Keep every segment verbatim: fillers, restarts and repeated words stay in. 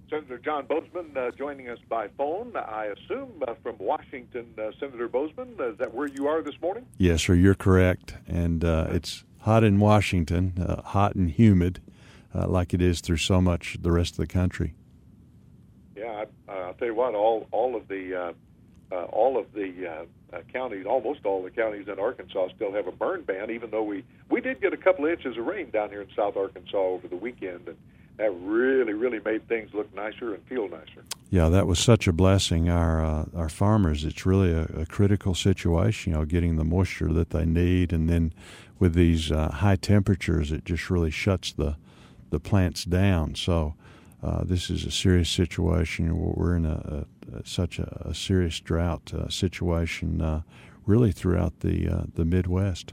Senator John Boozman uh, joining us by phone, I assume uh, from Washington. uh, Senator Boozman, is that where you are this morning? Yes, sir, you're correct. And uh, it's hot in Washington, uh, hot and humid, uh, like it is through so much the rest of the country. Yeah, I, uh, I'll tell you what, all, all of the uh, uh, all of the uh, uh, counties, almost all the counties in Arkansas still have a burn ban, even though we, we did get a couple of inches of rain down here in South Arkansas over the weekend, and that really, really made things look nicer and feel nicer. Yeah, that was such a blessing. Our uh, our farmers, it's really a, a critical situation, you know, getting the moisture that they need, and then with these uh, high temperatures, it just really shuts the the plants down. So uh, this is a serious situation. We're in a, a such a, a serious drought uh, situation, uh, really throughout the uh, the Midwest.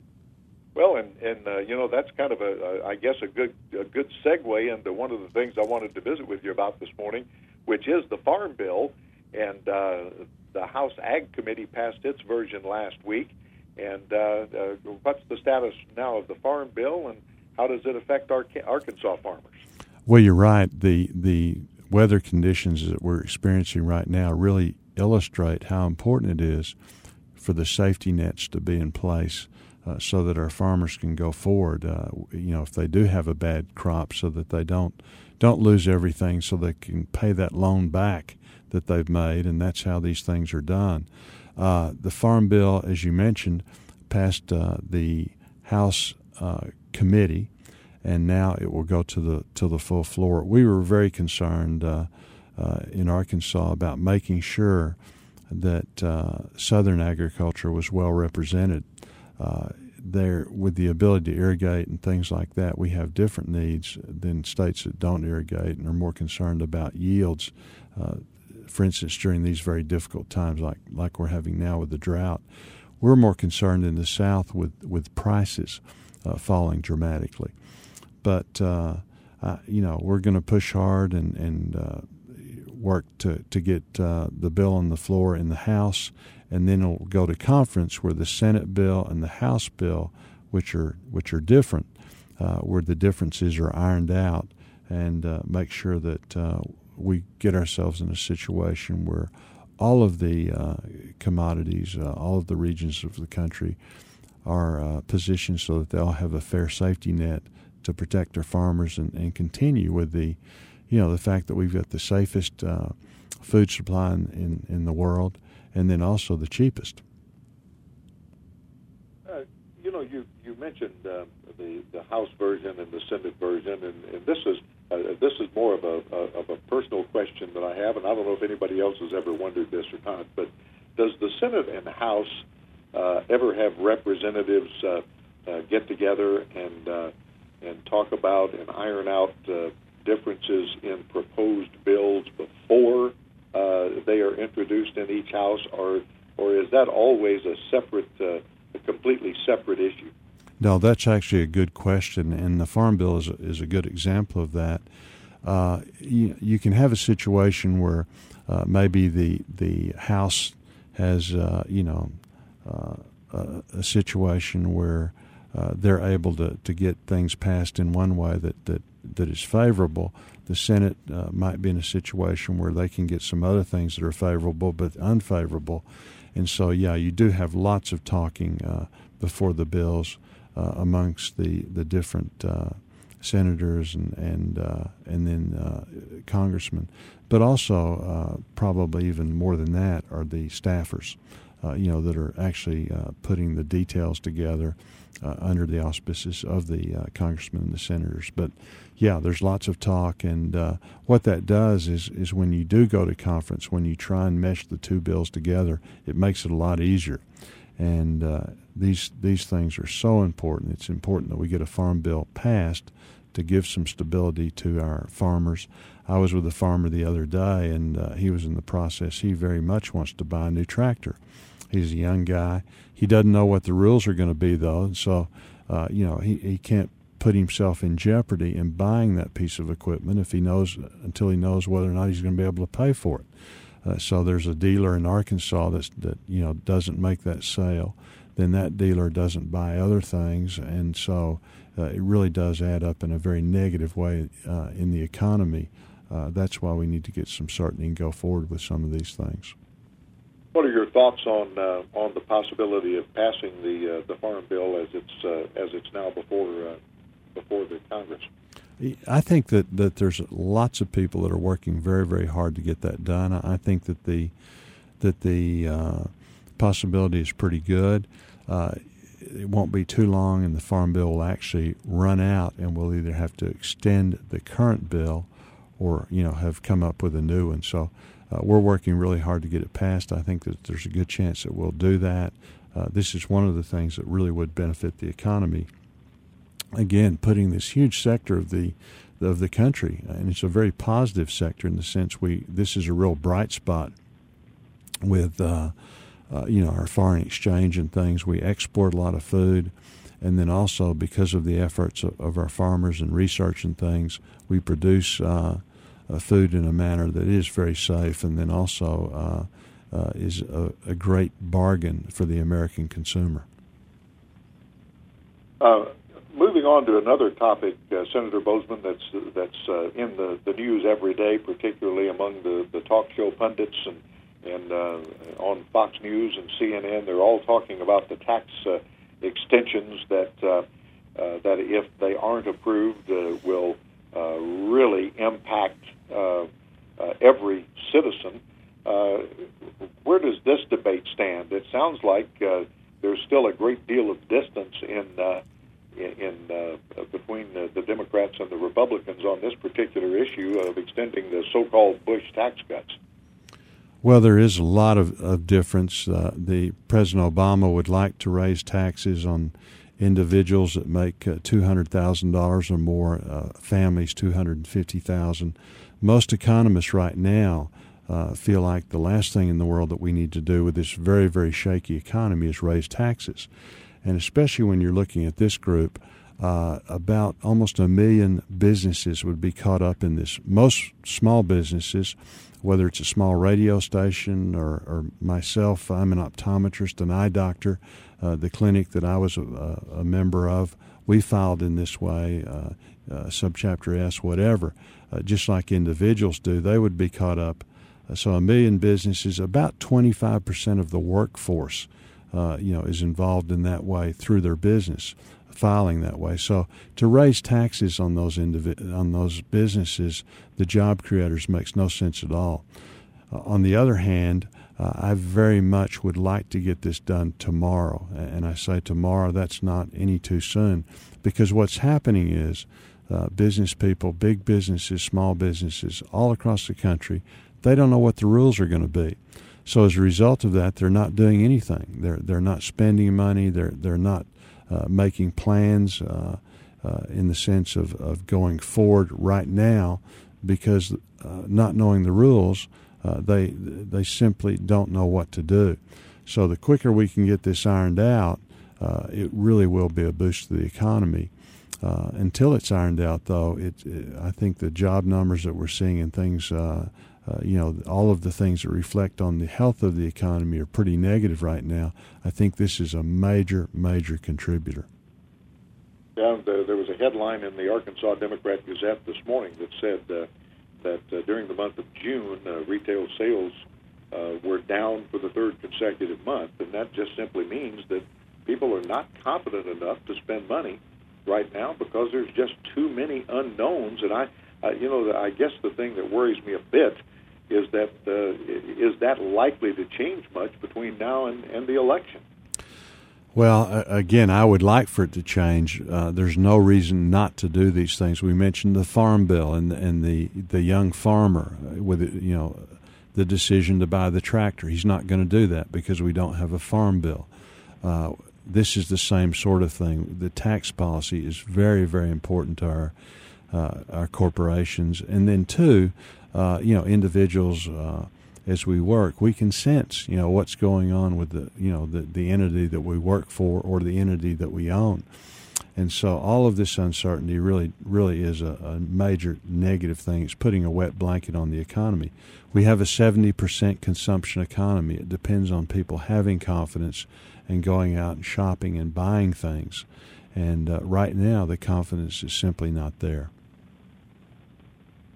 Well, and, and uh, you know, that's kind of, a, a, I guess, a good a good segue into one of the things I wanted to visit with you about this morning, which is the Farm Bill. And uh, the House Ag Committee passed its version last week. And uh, uh, what's the status now of the Farm Bill, and how does it affect our Arkansas farmers? Well, you're right. The, the weather conditions that we're experiencing right now really illustrate how important it is for the safety nets to be in place. Uh, so that our farmers can go forward, uh, you know, if they do have a bad crop, so that they don't don't lose everything, so they can pay that loan back that they've made, and that's how these things are done. Uh, the Farm Bill, as you mentioned, passed uh, the House uh, committee, and now it will go to the to the full floor. We were very concerned uh, uh, in Arkansas about making sure that uh, Southern agriculture was well represented. Uh, there, with the ability to irrigate and things like that, we have different needs than states that don't irrigate and are more concerned about yields. Uh, for instance, during these very difficult times, like like we're having now with the drought, we're more concerned in the South with with prices uh, falling dramatically. But uh, uh, you know, we're going to push hard and and uh, work to to get uh, the bill on the floor in the House. And then it'll go to conference where the Senate bill and the House bill, which are which are different, uh, where the differences are ironed out, and uh, make sure that uh, we get ourselves in a situation where all of the uh, commodities, uh, all of the regions of the country are uh, positioned so that they'll have a fair safety net to protect their farmers and, and continue with the, you know, the fact that we've got the safest uh, food supply in, in, in the world, and then also the cheapest. Uh, you know, you you mentioned uh, the the House version and the Senate version, and, and this is uh, this is more of a, a of a personal question that I have, and I don't know if anybody else has ever wondered this or not. But does the Senate and the House uh, ever have representatives uh, uh, get together and uh, and talk about and iron out uh, differences in proposed bills before Uh, they are introduced in each house, or or is that always a separate, uh, a completely separate issue? No, that's actually a good question, and the Farm Bill is a, is a good example of that. Uh, you, you can have a situation where uh, maybe the the House has uh, you know uh, a, a situation where uh, they're able to, to get things passed in one way that that, that is favorable. The Senate uh, might be in a situation where they can get some other things that are favorable but unfavorable. And so, yeah, you do have lots of talking uh, before the bills uh, amongst the, the different uh, senators and and, uh, and then uh, congressmen. But also, uh, probably even more than that, are the staffers, uh, you know, that are actually uh, putting the details together uh, under the auspices of the uh, congressmen and the senators. But yeah, there's lots of talk, and uh, what that does is is when you do go to conference, when you try and mesh the two bills together, it makes it a lot easier. And uh, these these things are so important. It's important that we get a farm bill passed to give some stability to our farmers. I was with a farmer the other day, and uh, he was in the process. He very much wants to buy a new tractor. He's a young guy. He doesn't know what the rules are going to be, though, and so uh, you know he, he can't put himself in jeopardy in buying that piece of equipment if he knows until he knows whether or not he's going to be able to pay for it. Uh, so there's a dealer in Arkansas that's, that you know doesn't make that sale. Then that dealer doesn't buy other things, and so uh, it really does add up in a very negative way uh, in the economy uh, that's why we need to get some certainty and go forward with some of these things. What are your thoughts on uh, on the possibility of passing the uh, the farm bill as it's uh, as it's now before uh, before the Congress? I think that, that there's lots of people that are working very, very hard to get that done. I think that the that the uh, possibility is pretty good. Uh, it won't be too long, and the farm bill will actually run out, and we'll either have to extend the current bill, or you know have come up with a new one. So uh, we're working really hard to get it passed. I think that there's a good chance that we'll do that. Uh, this is one of the things that really would benefit the economy. Again, putting this huge sector of the of the country, and it's a very positive sector in the sense we this is a real bright spot with uh, uh, you know our foreign exchange and things. We export a lot of food, and then also because of the efforts of, of our farmers and research and things, we produce uh, uh, food in a manner that is very safe, and then also uh, uh, is a, a great bargain for the American consumer. Uh. Moving on to another topic, uh, Senator Boozman, that's that's uh, in the, the news every day, particularly among the, the talk show pundits and and uh, on Fox News and C N N. They're all talking about the tax uh, extensions that uh, uh, that if they aren't approved uh, will uh, really impact uh, uh, every citizen. Uh, where does this debate stand? It sounds like uh, there's still a great deal of distance in. Uh, in uh, between the, the Democrats and the Republicans on this particular issue of extending the so-called Bush tax cuts. Well, there is a lot of, of difference. Uh, the President Obama would like to raise taxes on individuals that make uh, two hundred thousand dollars or more, uh, families two hundred fifty thousand dollars. Most economists right now uh, feel like the last thing in the world that we need to do with this very, very shaky economy is raise taxes. And especially when you're looking at this group, uh, about almost a million businesses would be caught up in this. Most small businesses, whether it's a small radio station or, or myself, I'm an optometrist, an eye doctor. Uh, the clinic that I was a, a member of, we filed in this way, uh, uh, subchapter S, whatever, uh, just like individuals do. They would be caught up. Uh, so a million businesses, about twenty-five percent of the workforce Uh, you know, is involved in that way through their business, filing that way. So to raise taxes on those individ- on those businesses, the job creators, makes no sense at all. Uh, on the other hand, uh, I very much would like to get this done tomorrow. And I say tomorrow, that's not any too soon, because what's happening is uh, business people, big businesses, small businesses, all across the country, they don't know what the rules are going to be. So as a result of that, they're not doing anything. They're they're not spending money. They're they're not uh, making plans uh, uh, in the sense of, of going forward right now, because uh, not knowing the rules, uh, they they simply don't know what to do. So the quicker we can get this ironed out, uh, it really will be a boost to the economy. Uh, until it's ironed out, though, it, it I think the job numbers that we're seeing and things. Uh, Uh, you know, all of the things that reflect on the health of the economy are pretty negative right now. I think this is a major, major contributor. Yeah, the, there was a headline in the Arkansas Democrat Gazette this morning that said uh, that uh, during the month of June, uh, retail sales uh, were down for the third consecutive month, and that just simply means that people are not confident enough to spend money right now because there's just too many unknowns. And I, uh, you know, I guess the thing that worries me a bit is that uh, is that likely to change much between now and, and the election? Well, uh, again, I would like for it to change. Uh, there's no reason not to do these things. We mentioned the farm bill and and the the young farmer with you know the decision to buy the tractor. He's not going to do that because we don't have a farm bill. Uh, this is the same sort of thing. The tax policy is very, very important to our uh, our corporations, and then two. Uh, you know, individuals, uh, as we work, we can sense, you know, what's going on with the, you know, the, the entity that we work for or the entity that we own. And so all of this uncertainty really, really is a, a major negative thing. It's putting a wet blanket on the economy. We have a seventy percent consumption economy. It depends on people having confidence and going out and shopping and buying things. And uh, right now, the confidence is simply not there.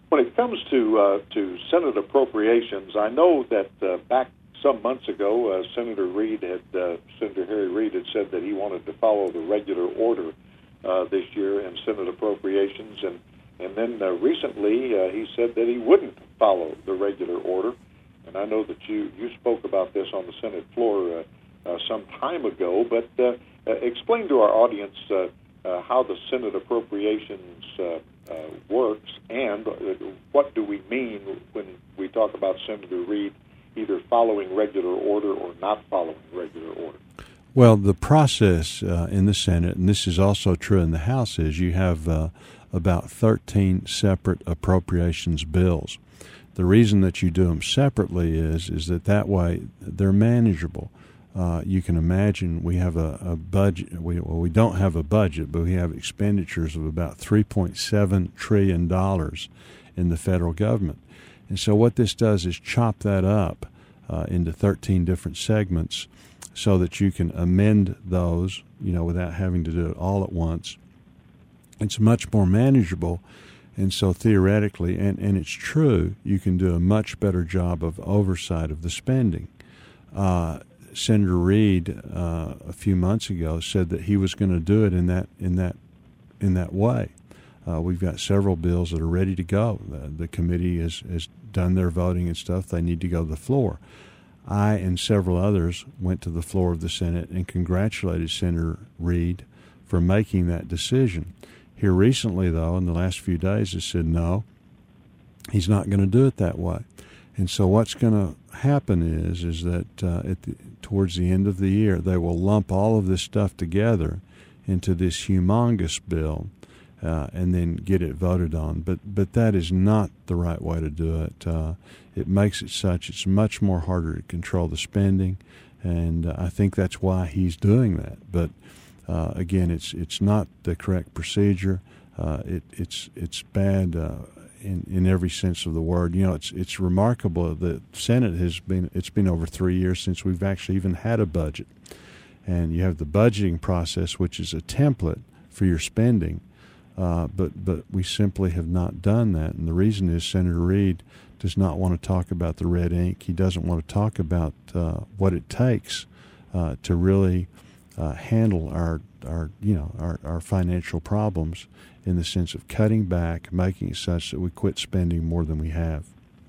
When it comes to uh, to Senate appropriations, I know that uh, back some months ago, uh, Senator Reid had uh, Senator Harry Reid had said that he wanted to follow the regular order uh, this year in Senate appropriations, and and then uh, recently uh, he said that he wouldn't follow the regular order. And I know that you, you spoke about this on the Senate floor uh, uh, some time ago, but uh, uh, explain to our audience uh, uh, how the Senate appropriations uh, uh, works, and uh, what do we mean when we talk about Senator Reid either following regular order or not following regular order? Well, the process uh, in the Senate, and this is also true in the House, is you have uh, about thirteen separate appropriations bills. The reason that you do them separately is is that that way they're manageable. Uh, you can imagine we have a, a budget. We, well, we don't have a budget, but we have expenditures of about three point seven trillion dollars in the federal government. And so what this does is chop that up uh, into thirteen different segments so that you can amend those, you know, without having to do it all at once. It's much more manageable. And so theoretically, and, and it's true, you can do a much better job of oversight of the spending. Uh, Senator Reid uh, a few months ago said that he was going to do it in that in that in that way. Uh, we've got several bills that are ready to go. The, the committee has, has done their voting and stuff. They need to go to the floor. I and several others went to the floor of the Senate and congratulated Senator Reid for making that decision. Here recently, though, in the last few days, has said no, he's not going to do it that way. And so what's going to happen is is that uh, at the, towards the end of the year, they will lump all of this stuff together into this humongous bill uh, and then get it voted on. But but that is not the right way to do it. Uh, it makes it such it's much more harder to control the spending, and uh, I think that's why he's doing that. But Uh, again, it's it's not the correct procedure. Uh, it, it's it's bad uh, in in every sense of the word. You know, it's it's remarkable. The Senate has been it's been over three years since we've actually even had a budget, and you have the budgeting process, which is a template for your spending, uh, but but we simply have not done that. And the reason is Senator Reid does not want to talk about the red ink. He doesn't want to talk about uh, what it takes uh, to really Uh, handle our, our you know our, our financial problems in the sense of cutting back, making it such that we quit spending more than we have.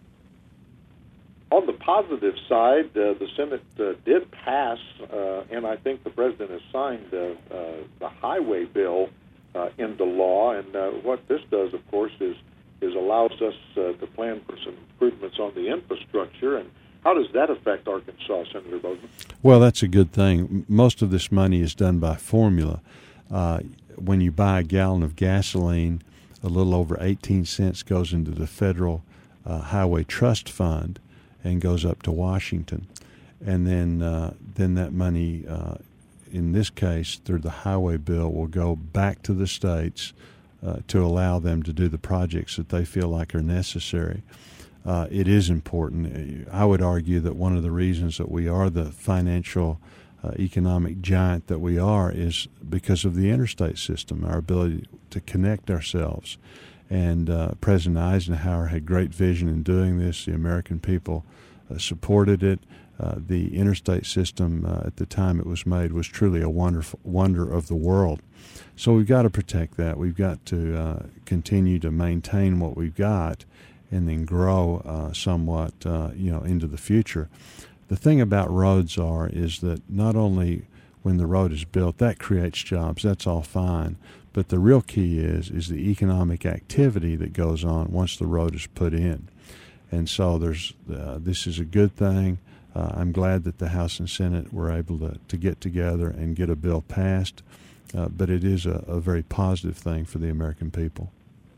On the positive side, uh, the Senate uh, did pass, uh, and I think the President has signed uh, uh, the highway bill uh, into law. And uh, what this does, of course, is is allows us uh, to plan for some improvements on the infrastructure. And how does that affect Arkansas, Senator Bozeman? Well, that's a good thing. Most of this money is done by formula. Uh, when you buy a gallon of gasoline, a little over eighteen cents goes into the Federal uh, Highway Trust Fund and goes up to Washington. And then uh, then that money, uh, in this case, through the highway bill, will go back to the states uh, to allow them to do the projects that they feel like are necessary. Uh, it is important. I would argue that one of the reasons that we are the financial uh, economic giant that we are is because of the interstate system, our ability to connect ourselves. And uh, President Eisenhower had great vision in doing this. The American people uh, supported it. Uh, the interstate system uh, at the time it was made was truly a wonderful wonder of the world. So we've got to protect that. We've got to uh, continue to maintain what we've got and then grow uh, somewhat, uh, you know, into the future. The thing about roads are is that not only when the road is built, that creates jobs, that's all fine, but the real key is is the economic activity that goes on once the road is put in. And so there's uh, this is a good thing. Uh, I'm glad that the House and Senate were able to, to get together and get a bill passed, uh, but it is a, a very positive thing for the American people.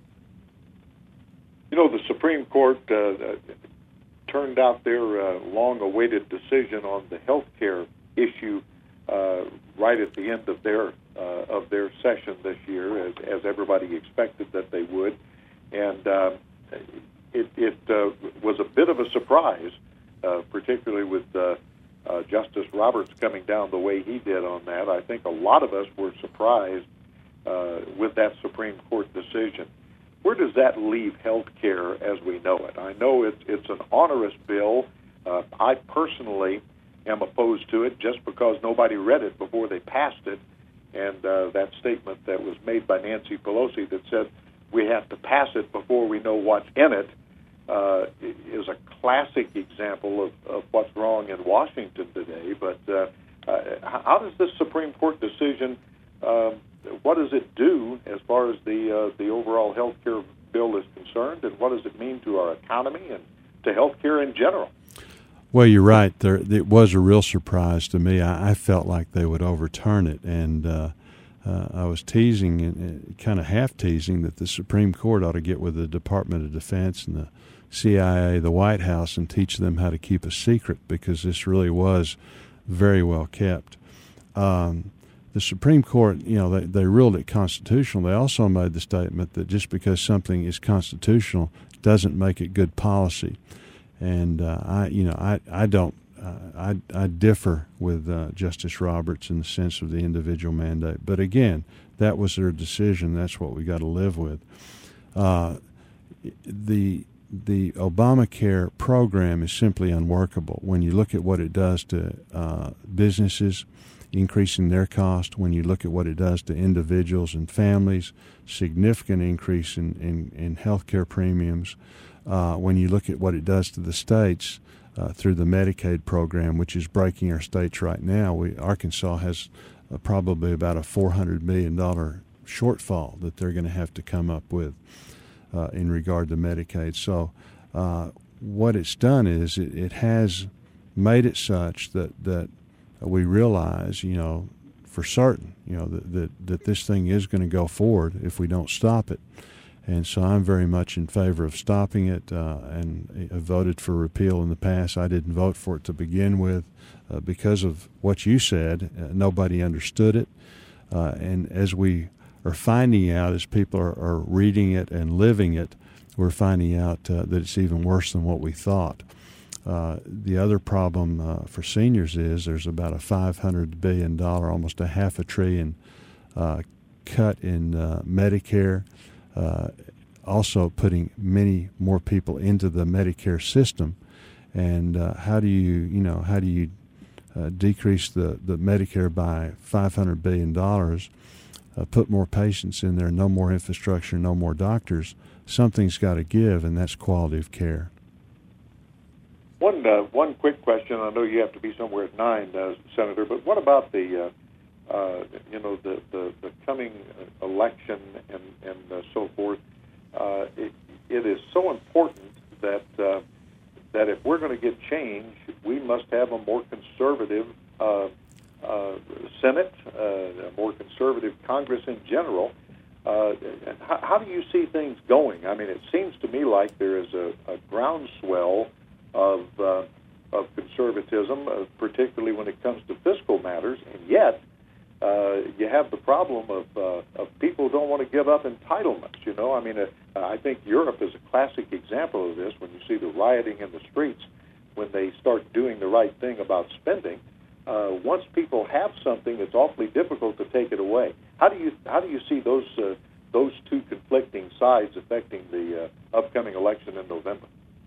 You know, the Supreme Court uh, turned out their uh, long-awaited decision on the health care issue uh, right at the end of their uh, of their session this year, as, as everybody expected that they would. And uh, it, it uh, was a bit of a surprise, uh, particularly with uh, uh, Justice Roberts coming down the way he did on that. I think a lot of us were surprised uh, with that Supreme Court decision. where does that leave health care as we know it? I know it's, it's an onerous bill. Uh, I personally am opposed to it just because nobody read it before they passed it. And uh, that statement that was made by Nancy Pelosi that said we have to pass it before we know what's in it uh, is a classic example of, of what's wrong in Washington today. But uh, uh, how does this Supreme Court decision, um, what does it do as far as the uh, the overall health care bill is concerned, and what does it mean to our economy and to health care in general? Well, you're right. There, it was a real surprise to me. I, I felt like they would overturn it, and uh, uh, I was teasing and uh, kind of half teasing that the Supreme Court ought to get with the Department of Defense and the C I A, the White House, and teach them how to keep a secret, because this really was very well kept. Um, the Supreme Court, you know, they, they ruled it constitutional. They also made the statement that just because something is constitutional doesn't make it good policy. And uh, I, you know, I, I don't, uh, I, I differ with uh, Justice Roberts in the sense of the individual mandate. But again, that was their decision. That's what we got to live with. Uh, the the Obamacare program is simply unworkable. When you look at what it does to uh, businesses, increasing their cost. When you look at what it does to individuals and families, significant increase in in, in health care premiums. Uh, when you look at what it does to the states uh, through the Medicaid program, which is breaking our states right now, we Arkansas has uh, probably about a four hundred million dollars shortfall that they're going to have to come up with uh, in regard to Medicaid. So uh, what it's done is it, it has made it such that, that we realize, you know, for certain, you know, that, that, that this thing is going to go forward if we don't stop it. And so I'm very much in favor of stopping it, uh, and I voted for repeal in the past. I didn't vote for it to begin with uh, because of what you said. Uh, nobody understood it. Uh, and as we are finding out, as people are, are reading it and living it, we're finding out uh, that it's even worse than what we thought. Uh, the other problem uh, for seniors is there's about a five hundred billion dollars, almost a half a trillion uh, cut in uh, Medicare. Uh, also putting many more people into the Medicare system, and uh, how do you, you know, how do you uh, decrease the, the Medicare by five hundred billion dollars, uh, put more patients in there, no more infrastructure, no more doctors? Something's got to give, and that's quality of care. One uh, one quick question. I know you have to be somewhere at nine, uh, Senator, but what about the uh, Uh, you know, the, the, the coming election and, and uh, so forth? Uh, it, it is so important that uh, that if we're going to get change, we must have a more conservative uh, uh, Senate, uh, a more conservative Congress in general. Uh, how, how do you see things going? I mean, it seems to me like there is a, a groundswell of uh, of conservatism, uh, particularly when it comes to fiscal matters, and yet Uh, you have the problem of uh, of people who don't want to give up entitlements. You know, I mean, uh, I think Europe is a classic example of this. When you see the rioting in the streets, when they start doing the right thing about spending, uh, once people have something, it's awfully difficult to take it away. How do you how do you see those uh, those two conflicting sides affecting the uh, upcoming election in November?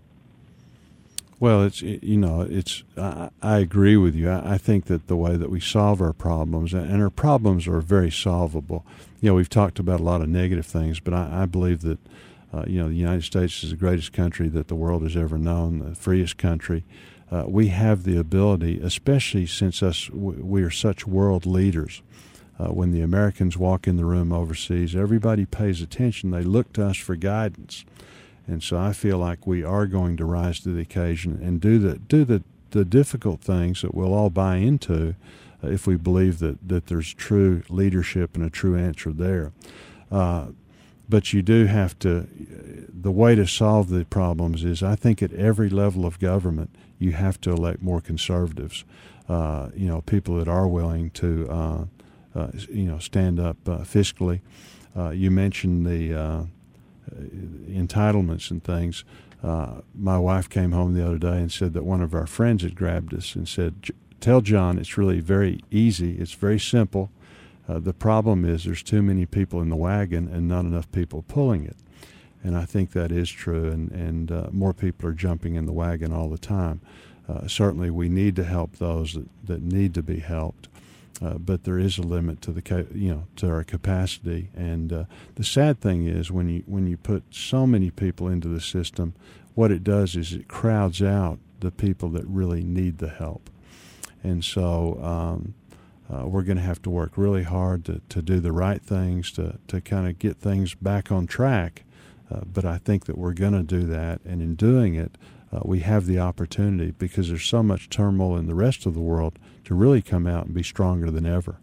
Well, it's you know it's I, I agree with you. I, I think that the way that we solve our problems, and our problems are very solvable. You know, we've talked about a lot of negative things, but I, I believe that uh, you know the United States is the greatest country that the world has ever known, the freest country. Uh, we have the ability, especially since us we are such world leaders. Uh, when the Americans walk in the room overseas, everybody pays attention. They look to us for guidance. And so I feel like we are going to rise to the occasion and do the do the, the difficult things that we'll all buy into uh, if we believe that, that there's true leadership and a true answer there. Uh, but you do have to, the way to solve the problems is, I think at every level of government, you have to elect more conservatives, uh, you know, people that are willing to, uh, uh, you know, stand up uh, fiscally. Uh, you mentioned the uh, entitlements and things. Uh, my wife came home the other day and said that one of our friends had grabbed us and said, "Tell John it's really very easy. It's very simple. Uh, the problem is there's too many people in the wagon and not enough people pulling it." and I think that is true, and, and uh, more people are jumping in the wagon all the time. Uh, certainly we need to help those that, that need to be helped, uh, but there is a limit to the ca- you know to our capacity. And uh, the sad thing is when you when you put so many people into the system, what it does is it crowds out the people that really need the help. And so um, uh, we're going to have to work really hard to, to do the right things, to, to kind of get things back on track. Uh, but I think that we're going to do that. And in doing it, uh, we have the opportunity, because there's so much turmoil in the rest of the world, to really come out and be stronger than ever.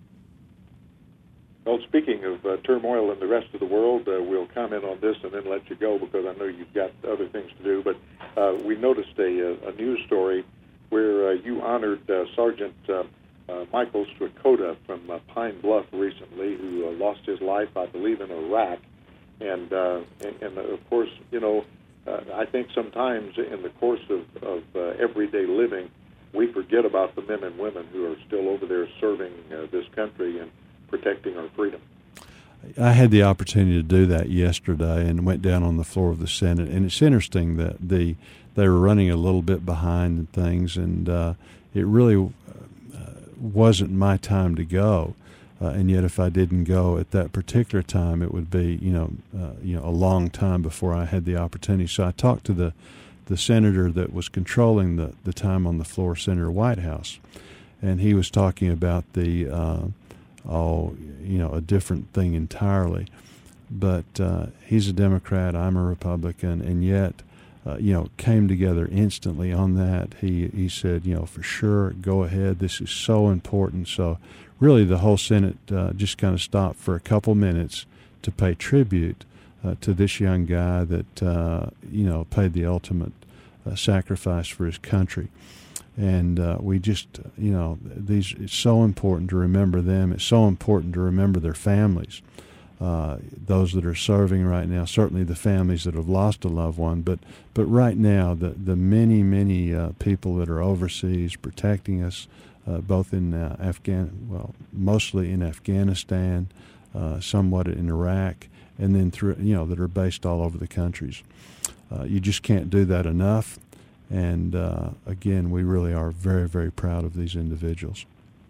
Well, speaking of uh, turmoil in the rest of the world, uh, we'll comment on this and then let you go, because I know you've got other things to do. But uh, we noticed a, a news story where uh, you honored uh, Sergeant uh, uh, Michael Strakota from uh, Pine Bluff recently, who uh, lost his life, I believe, in Iraq. And, uh, and, and uh, of course, you know, uh, I think sometimes in the course of, of uh, everyday living, we forget about the men and women who are still over there serving uh, this country and protecting our freedom. I had the opportunity to do that yesterday and went down on the floor of the Senate. And it's interesting that the they were running a little bit behind and things, and uh, it really uh, wasn't my time to go. Uh, and yet, if I didn't go at that particular time, it would be you know uh, you know a long time before I had the opportunity. So I talked to the the senator that was controlling the the time on the floor, Senator Whitehouse, and he was talking about the uh, oh you know a different thing entirely. But uh, he's a Democrat, I'm a Republican, and yet uh, you know came together instantly on that. He he said you know for sure, go ahead. This is so important. So really, the whole Senate uh, just kind of stopped for a couple minutes to pay tribute uh, to this young guy that uh, you know paid the ultimate uh, sacrifice for his country. And uh, we just, you know, these. It's so important to remember them. It's so important to remember their families, uh, those that are serving right now. Certainly the families that have lost a loved one, but but right now the the many many uh, people that are overseas protecting us, uh, both in uh, Afghan, well, mostly in Afghanistan, uh, somewhat in Iraq, and then through you know that are based all over the countries. Uh, you just can't do that enough. And, uh, again, we really are very, very proud of these individuals.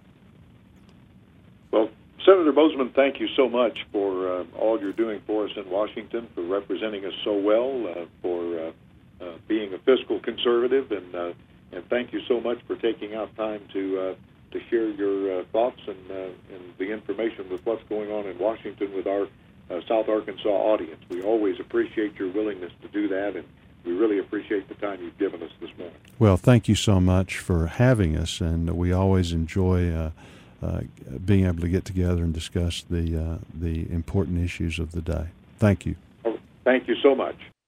Well, Senator Boozman, thank you so much for uh, all you're doing for us in Washington, for representing us so well, uh, for uh, uh, being a fiscal conservative, and uh, and thank you so much for taking out time to uh, to share your uh, thoughts and, uh, and the information with what's going on in Washington with our uh, South Arkansas audience. We always appreciate your willingness to do that, and we really appreciate the time you've given us this morning. Well, thank you so much for having us, and we always enjoy uh, uh, being able to get together and discuss the uh, the important issues of the day. Thank you. Oh, thank you so much.